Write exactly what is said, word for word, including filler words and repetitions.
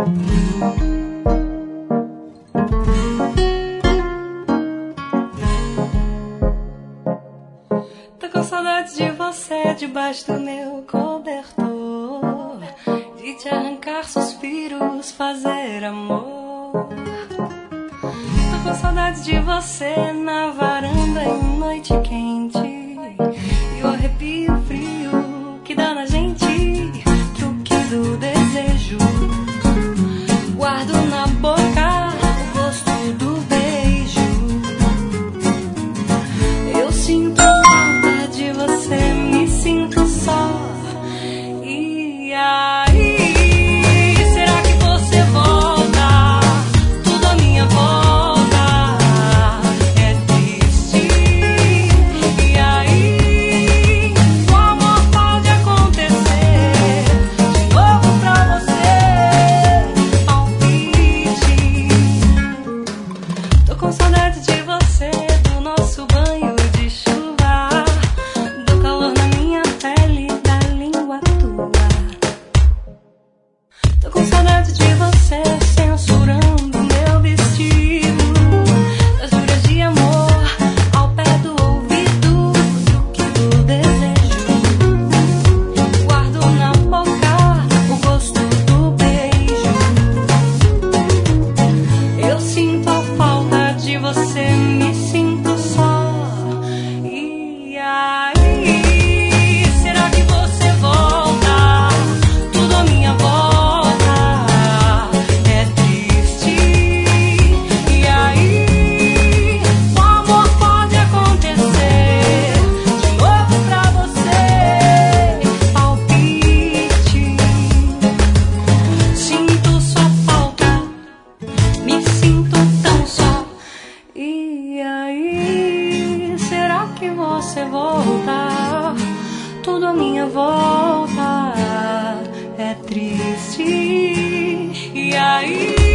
Tô com saudade de você debaixo do meu cobertor, de te arrancar suspiros, fazer amor. Tô com saudade de você na varanda em noite quente, e o arrepio frio que dá na gente, truque do desejo. Guardo na boca o gosto do beijo. Eu sinto falta de você, me sinto só. E aí, será que você volta? Tudo à minha volta é triste. E aí, o amor pode acontecer de novo pra você. Palpite. Tô com saudade de você, do nosso banho de chuva, do calor na minha pele, da língua tua. Tô com saudade de você, censurando meu vestido, das juras de amor ao pé do ouvido, truque do desejo. Guardo na boca o gosto do beijo. Eu sinto a falta de você, me sinto só. E aí, será que você volta? Tudo à minha volta é triste. E aí, o amor pode acontecer de novo pra você. Palpite. Sinto sua falta, me sinto tão só. E aí, será que você volta? Tudo à minha volta é triste. E aí